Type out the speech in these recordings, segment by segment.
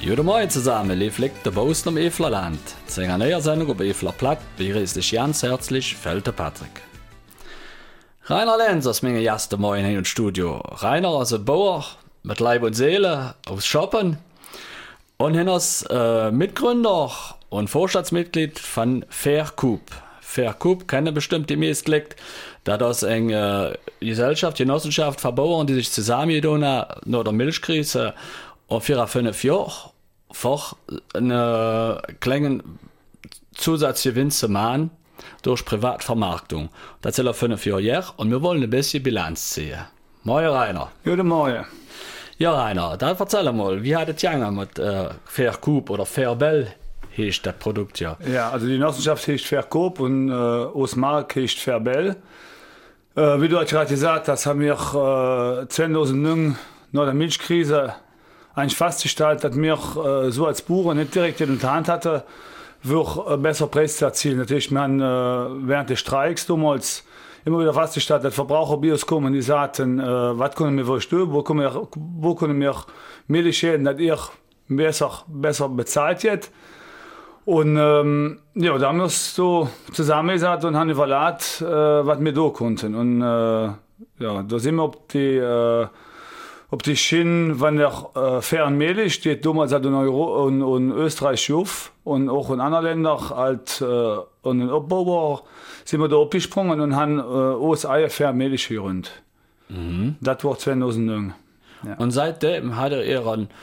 Guten Morgen zusammen, lieb liegt der Bosen am Eflerland. Zu einer neuen Sendung auf Efler Platt begrüßt dich ganz herzlich, Felte Patrick. Rainer Lenz ist mein erster Morgen hier im Studio. Rainer ist ein Bauer mit Leib und Seele aus Schoppen und er ist Mitgründer und Vorstandsmitglied von Faircoop. Faircoop kennen bestimmt die meisten. Das ist eine Gesellschaft, Genossenschaft von Bauern, die sich zusammengetan nach der Milchkrise und 4-5 Jahre vor einen kleinen Zusatzgewinn zu machen durch Privatvermarktung. Das sind 5 Jahre her und wir wollen ein bisschen Bilanz ziehen. Moin Rainer. Guten Morgen. Ja Rainer, dann erzähl mal, wie hat es gegangen mit Faircoop oder Fairbel heißt das Produkt ja? Ja, also die Genossenschaft heißt Faircoop und Osmark heißt Fairbel. Wie du gerade gesagt hast, haben wir 2009 nach der Milchkrise eigentlich festgestellt, dass wir so als Bauern nicht direkt in der Hand hatten, wir besser Preis zu erzielen. Natürlich, wir haben während des Streiks damals immer wieder festgestellt, dass Verbraucherbios kommen und die sagten, was können wir tun, wo können wir Milchschäden, dass ihr besser bezahlt wird. Und ja, da haben wir uns so zusammengesetzt und haben überlegt, was wir da konnten. Und ja, da sind wir auf die Schiene, wenn der fairen Milch steht damals halt in Österreich auf und auch in anderen Ländern halt und in Abbauer sind wir da abgesprungen und haben aus Eier fair Milch gegründet. Mhm. Das war 2009. Ja. Und seitdem hat er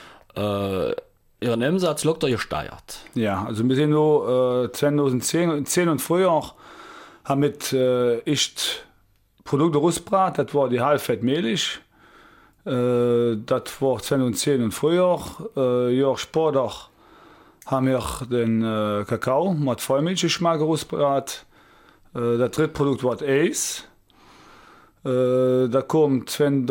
ihren Umsatz locker gesteuert. Ja, also wir sind nur 2010 und früher haben mit echt Produkte rausgebracht, das war die Halbfettmilch. Das war 2010 und früher. Jahre später haben wir den Kakao mit Vollmilchgeschmack rausgebracht. Das dritte Produkt war Ace. Da kommt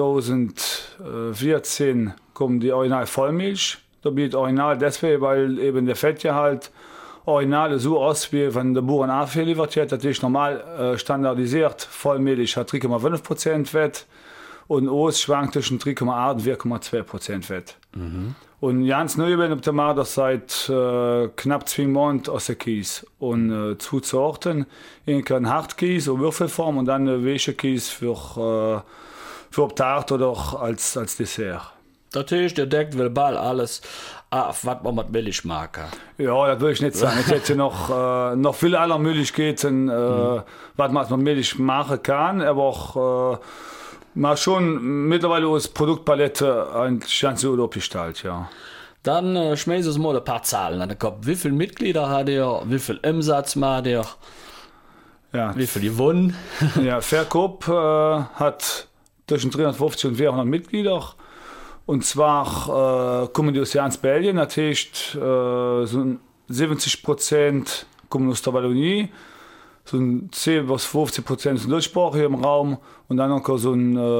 2014 kommt die Original Vollmilch. Da bietet Original deswegen, weil eben der Fettgehalt Original so aus, wie wenn der Bauern abgeliefert wird. Das ist normal standardisiert. Vollmilch hat 3,5% Fett und Os schwankt zwischen 3,8 und 4,2% Fett. Mhm. Und ganz neu bin ich auf dem Markt seit knapp 2 Monaten aus der Kies. Und 2 Sorten. Ein Hartkies und Würfelform und dann ein weicher Kies für Tart oder auch als Dessert. Das heißt, der deckt will bald alles auf, was man mit Milch mag. Ja, das will ich nicht sagen. Es hätte noch viele andere Möglichkeiten, was man mit Milch machen kann, aber auch mal schon mittlerweile aus Produktpalette eigentlich ganz gut aufgestellt, ja. Dann schmeißen Sie mal ein paar Zahlen an den Kopf. Wie viele Mitglieder hat er? Wie viel Umsatz macht er? Ja. Wie viel gewonnen? Ja, Faircoop hat zwischen 350 und 400 Mitglieder. Und zwar kommen die aus ganz Belgien, natürlich so 70% kommen aus der Wallonie, so 10-15% aus dem deutschsprachigen Raum und dann noch so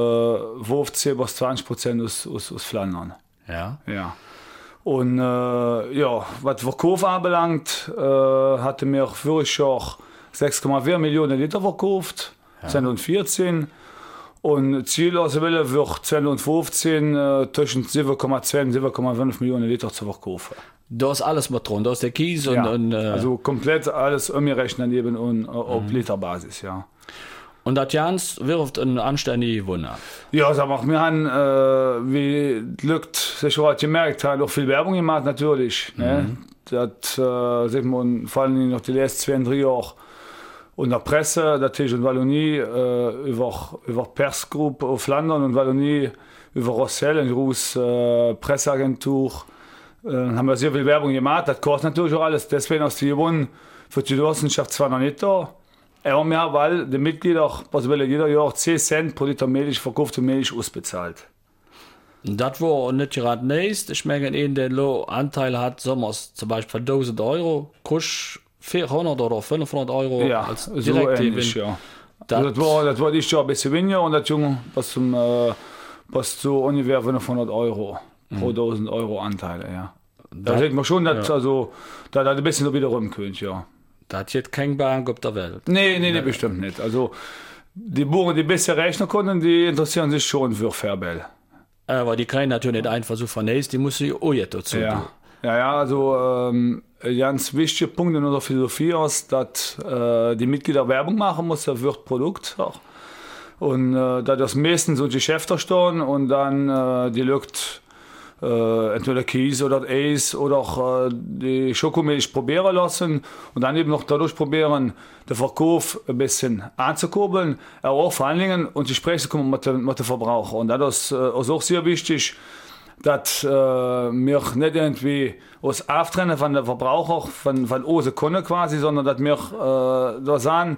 15-20% aus Flandern. Ja. Ja. Und ja, was Verkauf anbelangt, hatte mir vorige Jahr 6,4 Millionen Liter verkauft, ja. 2014. Und Ziel aus der Welle wird 2015 zwischen 7,2 und 7,5 Millionen Liter zu verkaufen. Da ist alles mit drin, da ist der Kies ja, und also komplett alles umgerechnet eben und auf Literbasis, ja. Und das Jans wirft einen anständigen Wunder. Ja, sag mal, wir haben, wie Glück sich schon gemerkt, haben auch viel Werbung gemacht natürlich. Mhm. Ne? Das sieht man vor allem noch die letzten 2-3 Jahre. Und der Presse, natürlich in Wallonie, über Persgruppe auf Flandern und Wallonie, über Rossel, eine große Presseagentur, haben wir sehr viel Werbung gemacht. Das kostet natürlich auch alles. Deswegen ist die gewonnen für die Genossenschaft zwar noch nicht da. Aber mehr, weil die Mitglieder, was will jeder Jahr 10 Cent pro Liter Milch, verkaufte Milch ausbezahlt. Das war nicht gerade nächst. Ich meine, einen, der Anteil hat, sommers zum Beispiel 1000 Euro, kostet 400 oder 500 Euro ja, als so ähnlich, ja. Das war dieses Jahr ein bisschen weniger und das Junge was zu ungefähr 500 Euro pro 1000 Euro Anteile, ja. Da sieht man schon, dass also, da ein bisschen so wieder rumkönt, ja. Das hat keine Bank auf der Welt. Nee, bestimmt nicht. Also die Bauern, die besser rechnen konnten, die interessieren sich schon für Fairbel. Aber die können natürlich nicht einfach so vernäßt, die müssen auch jetzt dazu tun. Ja, also ganz wichtige Punkt in unserer Philosophie ist, dass die Mitglieder Werbung machen muss, das wird Produkt auch. Und da das meistens so Geschäfte stehen und dann die Leute entweder Käse oder Eis oder auch die Schokomilch probieren lassen und dann eben noch dadurch probieren, den Verkauf ein bisschen anzukurbeln, aber auch vor allen Dingen und die Gespräche kommen mit den Verbrauchern. Und das ist auch sehr wichtig, dass wir nicht irgendwie uns abtrennen von den Verbrauchern, von unseren Kunden quasi, sondern dass wir da sagen,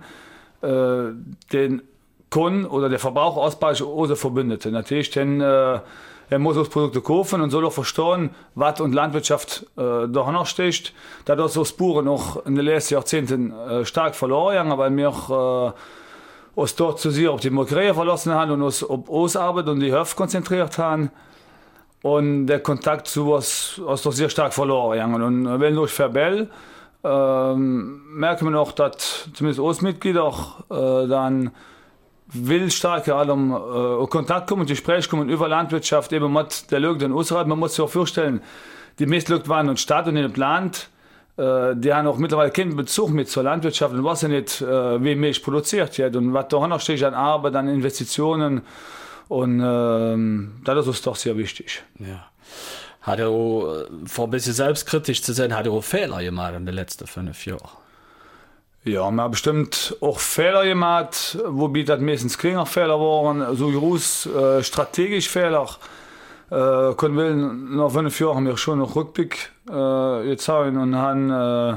den Kunden oder der Verbraucher ausbeißt unsere Verbündeten. Natürlich, denn er muss uns Produkte kaufen und soll auch verstehen, was und Landwirtschaft dahinter steht. Da das so Spuren noch in den letzten Jahrzehnten stark verloren haben, weil wir uns dort zu sehr auf die Molkerei verlassen haben und uns auf uns Arbeit und die Höfe konzentriert haben. Und der Kontakt zu uns ist doch sehr stark verloren gegangen. Und wenn durch Verbell merken wir noch, dass zumindest uns Mitglieder dann will stark allem Kontakt kommen und Gespräch kommen über Landwirtschaft, eben mit der Leute und außerhalb. Man muss sich auch vorstellen, die meisten Leute waren in der Stadt und in dem Land, die haben auch mittlerweile keinen Bezug mit zur Landwirtschaft und wissen nicht, wie Milch produziert wird und was da noch steht an Arbeit, an Investitionen. Und das ist doch sehr wichtig. Ja. Hat er auch, vor ein bisschen selbstkritisch zu sein, hat er auch Fehler gemacht in den letzten 5 Jahren? Ja, wir haben bestimmt auch Fehler gemacht, wobei das meistens kleine Fehler waren, so groß strategisch Fehler. Können wir nach 5 Jahren haben wir schon noch Rückblick jetzt haben und haben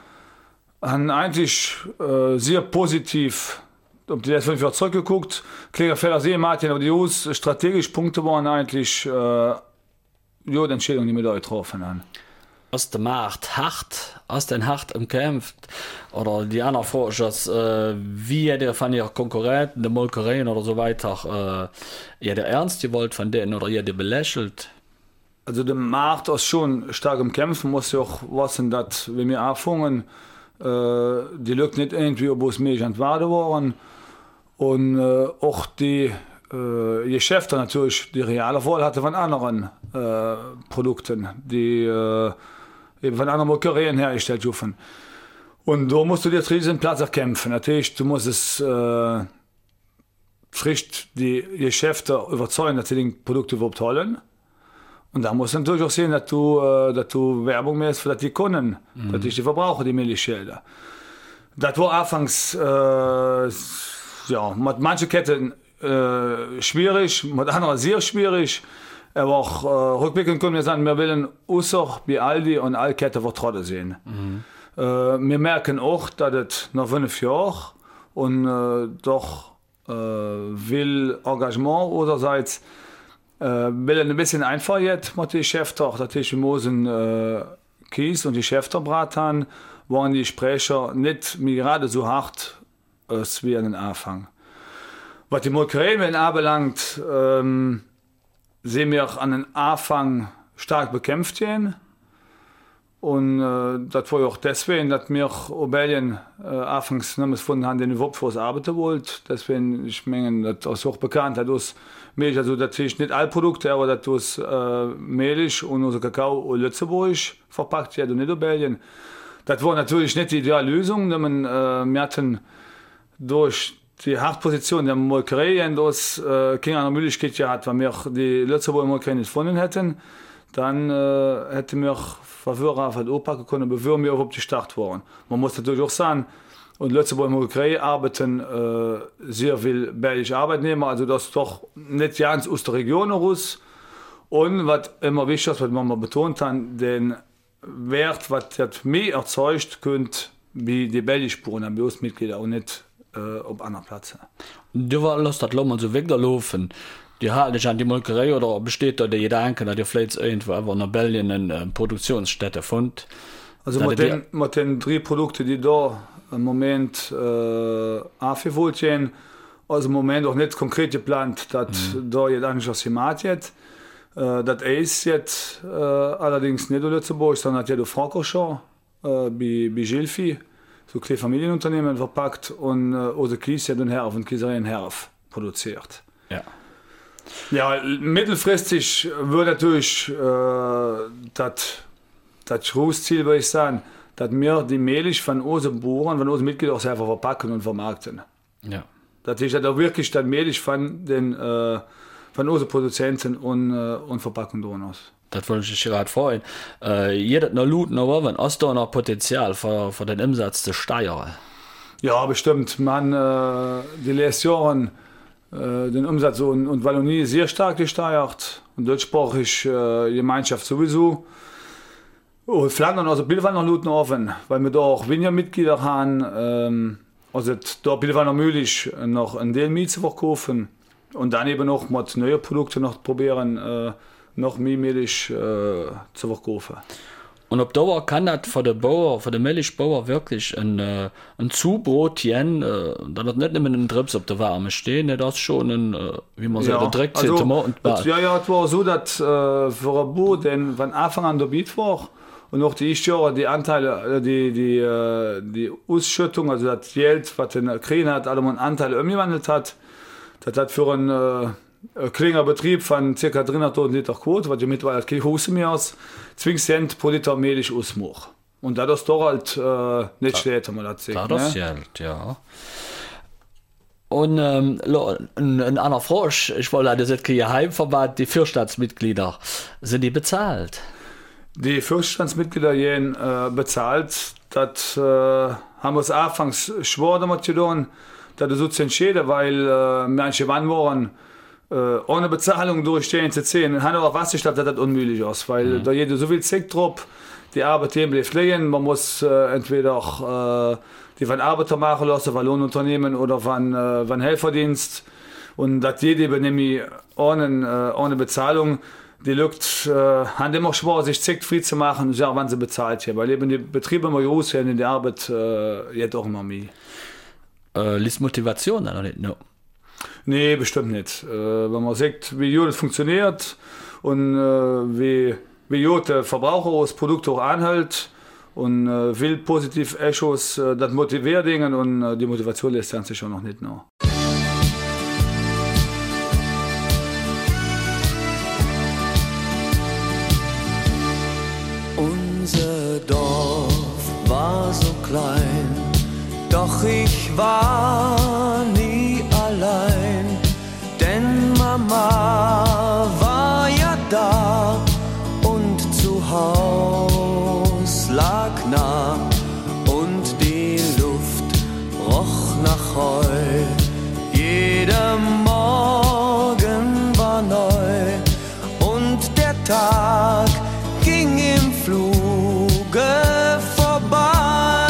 eigentlich sehr positiv auf die letzten 5 Jahre zurückgeguckt. Kleine Fehler sehen Martin, aber die groß strategisch Punkte waren eigentlich die Entscheidungen, die wir da getroffen haben. Aus der Markt hart, aus den hart umkämpft oder die andere Frage ist, wie ihr von ihren Konkurrenten, den Molkereien oder so weiter, ihr der ernst gewollt von denen oder ihr belächelt? Also der Markt ist schon stark umkämpft, man muss ja auch wissen, dass wenn wir anfangen, die Leute nicht irgendwie ob es Milch entwarten waren und auch die Geschäfte natürlich die reale Wahl hatte von anderen Produkten, die eben von anderen Molkereien hergestellt wurden. Und da musst du dir diesen Platz erkämpfen. Natürlich, du musst es frisch die Geschäfte überzeugen, dass sie die Produkte überhaupt holen. Und da musst du natürlich auch sehen, dass du Werbung machst, für die Kunden, dass die Verbraucher die Milchschilder. Das war anfangs mit manchen Ketten schwierig, mit anderen sehr schwierig. Aber auch rückblickend können wir sagen, wir wollen außer bei Aldi und alle Ketten vertraut sehen. Wir merken auch, dass es nach 5 Jahren und doch will Engagement unsererseits will ein bisschen einfacher jetzt mit den Geschäften, auch natürlich müssen Kies und die Geschäfte braten, waren die Sprecher nicht mehr gerade so hart als wie an den Anfang. Was die Molkereien anbelangt, sehen wir an den Anfang stark bekämpft gehen. Und das war ja auch deswegen, dass wir Obelien anfangs nicht gefunden haben, den überhaupt für uns arbeiten wollten. Deswegen, ich meine, das ist auch bekannt, dass uns Milch, also natürlich nicht alle Produkte, aber dass uns Milch und unser Kakao in Lützeburg verpackt wird und nicht Obelien. Das war natürlich nicht die ideale Lösung, denn wir hatten durch die Hauptposition der Molkerei und das keine andere Möglichkeit gehabt, wenn wir die Lützeburger Molkerei nicht gefunden hätten, dann hätten wir Verführer auf den packen können, bevor wir auf die Start waren. Man muss natürlich auch sagen, und Lützeburger Molkerei arbeiten sehr viel belgische Arbeitnehmer, also das ist doch nicht ganz aus der Region heraus. Und was immer wichtig ist, was man mal betont hat, den Wert, was das mehr erzeugt, könnte wie die belgische Spuren, bei uns Mitglieder und nicht auf anderen Plätzen. Du lässt das Lommer so weglaufen. Die halte ich an die Molkerei oder besteht da der Gedanke, dass ihr vielleicht irgendwo in Belgien eine Produktionsstätte findet? Also mit den 3 Produkten, die da im Moment angeboten werden, also im Moment auch nicht konkret geplant, dass da jetzt eigentlich was gemacht wird. Das ist jetzt allerdings nicht in Lützeburg, sondern jetzt in Francorchamps, bei Gilfi, so kleine Familienunternehmen verpackt und unser Kies hat Herf und Kiesereien Herf produziert. Ja. Ja, mittelfristig wird natürlich das das Schlussziel, würde ich sagen, dass wir die Milch von unseren Bauern, von unseren Mitgliedern auch selber verpacken und vermarkten. Ja. Das ist auch wirklich dann Milch von unseren Produzenten und Verpackungen aus. Das wollte ich gerade vorhin. Jeder noch looten, aber wenn hast du noch Potenzial für den Umsatz zu steigern? Ja, bestimmt. Die letzten Jahre den Umsatz und Wallonie sehr stark gesteigert. Und deutschsprachige Gemeinschaft sowieso. Und Flandern, also Billwalder looten offen, weil wir da auch weniger Mitglieder haben. Also da Billwalder möglich, noch ein Teil Miet zu verkaufen. Und dann eben noch mit neuen Produkten noch probieren, noch mehr Milch zu verkaufen. Und auf Dauer kann das für den Milchbauer wirklich ein Zubrot geben, da wird nicht immer ein Trips auf der Wärme stehen, das ist schon ein, wie man sagt, direkt Tomatenbad. Ja, es war so, dass für ein Bauer, denn von Anfang an dabei war, und auch die ersten Jahre die Anteile, die Ausschüttung, also das Geld, was er gekriegt hat, alle einen Anteil umgewandelt hat, das hat für einen kleiner Betrieb von ca. 300.000 Liter Quote, was ja mittlerweile kein Hose mehr ist, 20 Cent pro Liter Milch ausmacht. Und das ist doch halt nicht schlecht, wenn man das sieht. Das ist Geld, ja. Und ein anderer Frosch, ich wollte das jetzt kein Geheimverband, die Vorstandsmitglieder, sind die bezahlt? Die Vorstandsmitglieder gehen bezahlt, das haben wir uns anfangs schwer damit getan, das so zu entscheiden, weil manche Mann waren, ohne Bezahlung durchstehen zu ziehen. Haben aber was ich glaube, dass das unmöglich ist, weil da jeder so viel Zeit drauf, die Arbeit bleibt liegen, man muss entweder auch die von Arbeiter machen lassen, von Lohnunternehmen oder von Helferdienst und das jede übernehme ohne Bezahlung. Die Leute haben immer schwer, sich Zeit frei zu machen, ja, wann sie bezahlt hier, weil eben die Betriebe immer groß sind und die Arbeit jetzt auch immer mehr. Liest Motivation oder nicht? No. Nee, bestimmt nicht. Wenn man sieht, wie gut es funktioniert und wie gut der Verbraucher das Produkt auch anhält und will positiv Echos, das motiviert Dinge und die Motivation lässt sich schon noch nicht noch. Unser Dorf war so klein, doch ich war nie allein, denn Mama war ja da und zu Haus lag nah und die Luft roch nach Heu. Jeder Morgen war neu und der Tag ging im Fluge vorbei.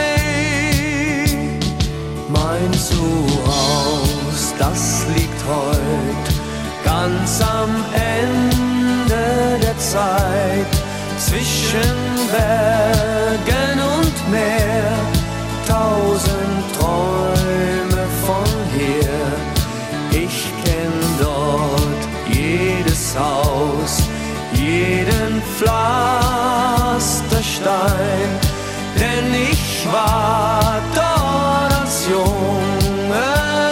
Mein Zuhause, das liegt heut ganz am Ende der Zeit, zwischen Bergen und Meer, 1000 Träume von hier. Ich kenn dort jedes Haus, jeden Pflasterstein, denn ich war dort als Junge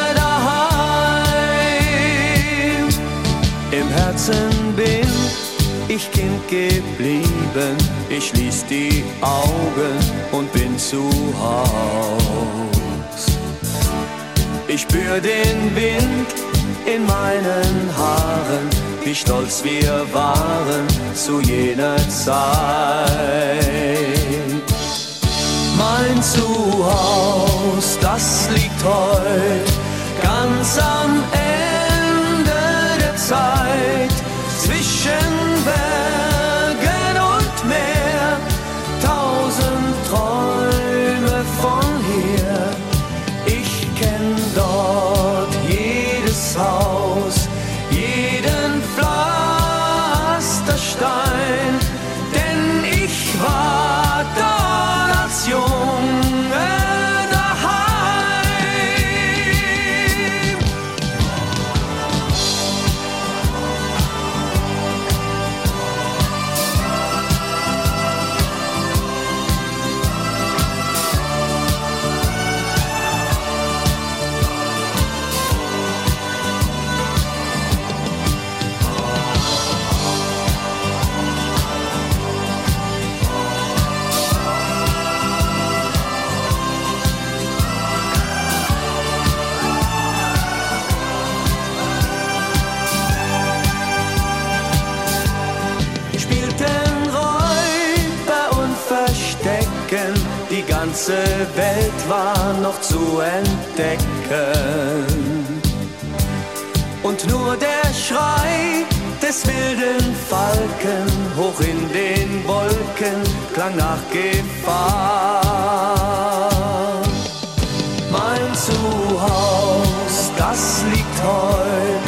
daheim. Im Herzen bin ich Kind geblieben, ich schließ die Augen und bin zu Haus. Ich spür den Wind in meinen Haaren, wie stolz wir waren zu jener Zeit. Mein Zuhause, das liegt heut ganz am Ende der Zeit, zwischen Bergen und Meer, 1000 Träume von hier. Ich kenn dort jedes Haus, jeden Pflasterstein, denn ich war dort als Junge daheim. ganze Welt war noch zu entdecken. Und nur der Schrei des wilden Falken hoch in den Wolken klang nach Gefahr. Mein Zuhause, das liegt heut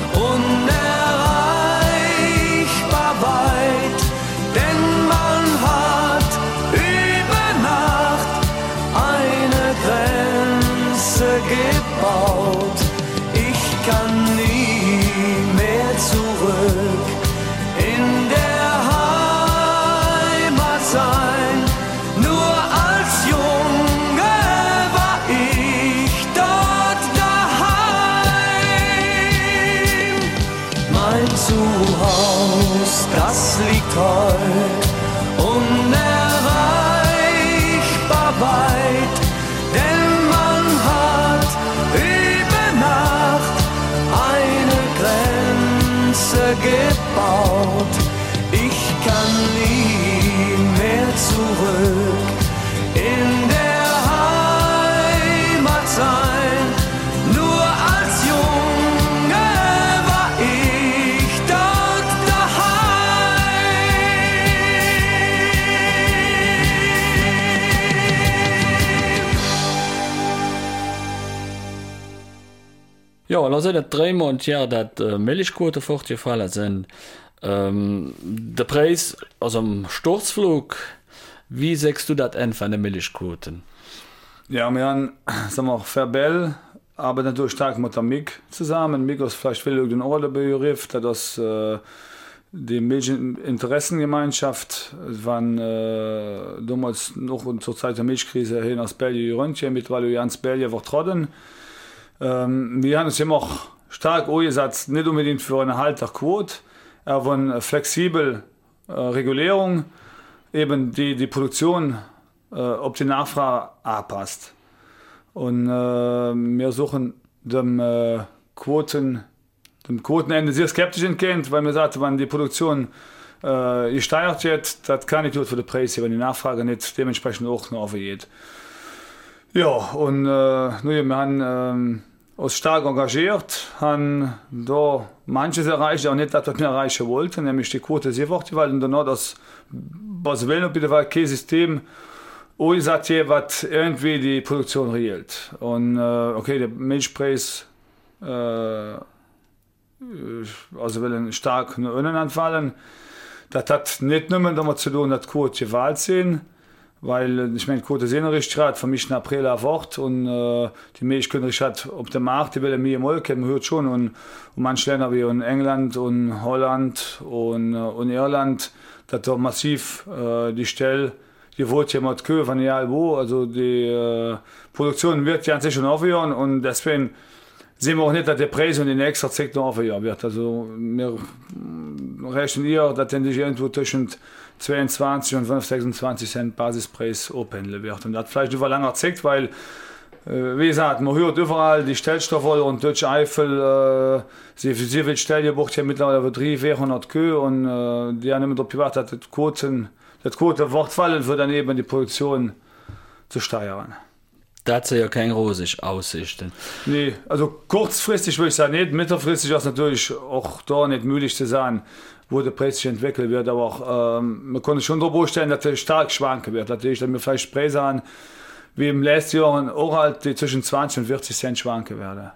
unerreichbar weit, denn man hat über Nacht eine Grenze gebaut. Ich kann nie mehr zurück in der Heimat sein. Nur als Junge war ich dort daheim. Mein Zuhause, das liegt heut unerreichbar weit, denn man hat über Nacht eine Grenze gebaut. Ich kann nie mehr zurück in der Heimat sein. Nur als Junge war ich dort daheim. Ja, lass das 3 Monate her, dass Milchquote fortgefallen sind. Der Preis, also am Sturzflug, wie sagst du das von den Milchquoten? Ja, wir haben, sagen wir, Verbell, aber natürlich stark mit der MIG zusammen. MIG ist vielleicht viel den Orderbegriff, das die Milchinteressengemeinschaft waren damals noch zur Zeit der Milchkrise hin aus Belgien Röntgen, mittlerweile ganz Belgien vertreten. Wir haben uns immer stark angesetzt, nicht unbedingt für eine Halterquote, aber eine flexible Regulierung, eben die Produktion ob die Nachfrage anpasst. Und wir suchen dem Quotenende sehr skeptisch entgegen, weil wir sagten, wenn die Produktion gesteigert wird, das kann nicht gut für den Preis, wenn die Nachfrage nicht dementsprechend auch noch aufgeht. Ja, und wir haben uns stark engagiert, haben da manches erreicht, auch nicht das, was wir erreichen wollten, nämlich die Quote sehr hoch, weil dann noch das, was wir wollen, bitte war kein System, sagt hier, was irgendwie die Produktion regelt. Und okay, der Milchpreis also will stark nach unten anfallen. Das hat nicht nur damit zu tun, dass die Quote gewählt sind, weil ich meine, die Quote sind richtig hat, von mich in April erwacht und die Milch können richtig hat auf dem Markt, die will mehr Molke, man hört schon, und manche Länder wie in England und Holland und Irland, dass da massiv die Stelle die wollte jemand Kühe von egal wo, also die Produktion wird ja an sich schon aufhören und deswegen sehen wir auch nicht, dass der Preis und die nächste Zeit noch aufhören wird. Also wir rechnen hier, dass der sich irgendwo zwischen 22 und 26 Cent Basispreis aufhändeln wird. Und das vielleicht über langer Zeit, weil wie gesagt, man hört überall die Stellstoffe und Deutsche Eifel, sie will Stelle bucht ja mittlerweile über 300-400 Kühe und die haben immer darauf gewartet, dass das Quote wird fallen, für dann eben die Produktion zu steigern. Das sind ja keine rosig Aussichten. Nee, also kurzfristig würde ich sagen nicht, mittelfristig ist natürlich auch da nicht möglich zu sagen, wo der Preis sich entwickelt wird, aber auch, man konnte schon darüber vorstellen, dass er stark schwanken wird. Natürlich, dass wir vielleicht Preise haben, wie im letzten Jahr auch halt, die zwischen 20 und 40 Cent schwanken werden.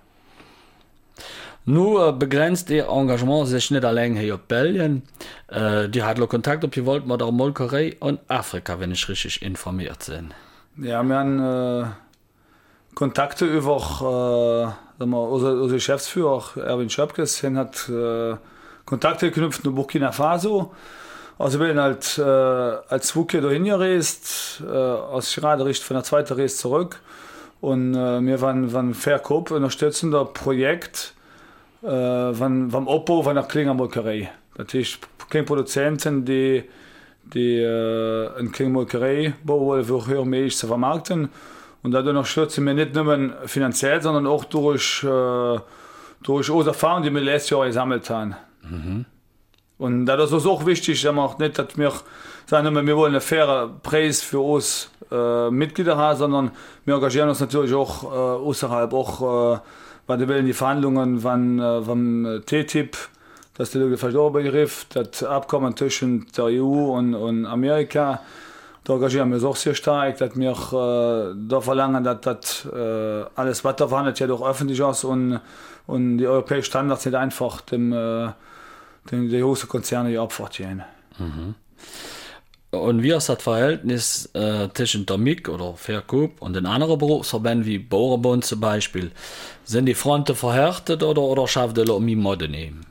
Nur begrenzt ihr Engagement sich nicht allein hier in Belgien. Die hat Kontakt aufgewollt mit der Molkerei und Afrika, wenn ich richtig informiert bin. Ja, wir haben Kontakte über unser Geschäftsführer Erwin Schöpkes, hat Kontakte geknüpft in Burkina Faso. Also wir sind halt als Woche dahin gereist, aus gerade Richtung von der zweiten Reise zurück. Und wir waren Verkauf unterstützender Projekt vom Oppo von der Klingermolkerei. Natürlich Klingproduzenten, die eine Klingmolkerei bauen, für höhere Milch zu vermarkten. Und dadurch unterstützen wir nicht nur finanziell, sondern auch durch unsere Erfahrungen, die wir letztes Jahr gesammelt haben. Mhm. Und das ist auch wichtig, dass wir nicht, dass wir sagen, wir wollen einen fairen Preis für uns Mitglieder haben, sondern wir engagieren uns natürlich auch außerhalb, auch wenn wir die Verhandlungen vom TTIP, das ist der vielleicht auch Begriff, das Abkommen zwischen der EU und Amerika, da engagieren wir uns auch sehr stark, dass wir da verlangen, dass das alles, was da verhandelt wird, auch öffentlich ist und die europäischen Standards nicht einfach die großen Konzerne hier abfahren. Mhm. Und wie ist das Verhältnis zwischen der MIG oder Vercoop und den anderen Berufsverbänden wie Bauernbund zum Beispiel? Sind die Fronten verhärtet oder schafft ihr um die Mode nehmen?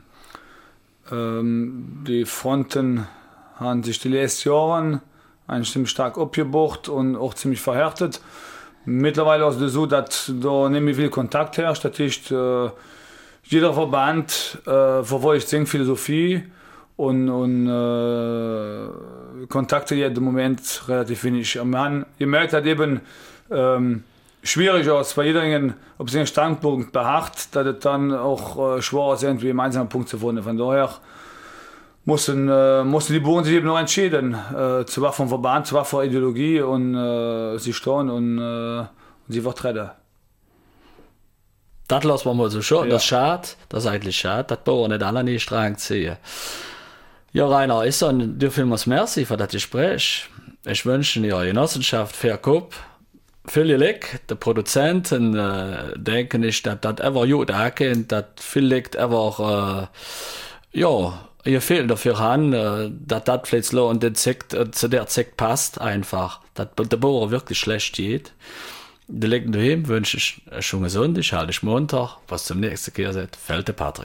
Die Fronten haben sich die letzten Jahre ziemlich stark abgebaut und auch ziemlich verhärtet. Mittlerweile ist es so, dass da nicht mehr viel Kontakt herrscht. Das ist, jeder Verband verfolgt seine Philosophie und Kontakte jetzt im Moment relativ wenig. Wir haben gemerkt, dass eben schwierig ist, bei jedem, ob sie einen Standpunkt beharrt, dass es dann auch schwer ist, irgendwie einen einzelnen Punkt zu finden. Von daher mussten die Bauern sich eben noch entscheiden, zu was vom Verband, zu was von Ideologie und sie stehen und sie vertreten. Das lassen wir mal so schon. Ja. Das ist schade, das ist eigentlich schade, dass die Bauern nicht alle nicht streng ziehen. Ja, Rainer, ich sage dir vielmals merci für das Gespräch. Ich wünsche dir Genossenschaft Vercoop viel Glück. Die Produzenten denken nicht, dass das einfach gut angeht, dass vielleicht einfach ihr fehlt dafür an, dass das vielleicht und zu der Zeit passt einfach, dass der Bauer wirklich schlecht geht. Die Leuten daheim wünsche ich schon gesund, ich halte dich munter. Was zum nächsten Kehr seid, Felte Patrick.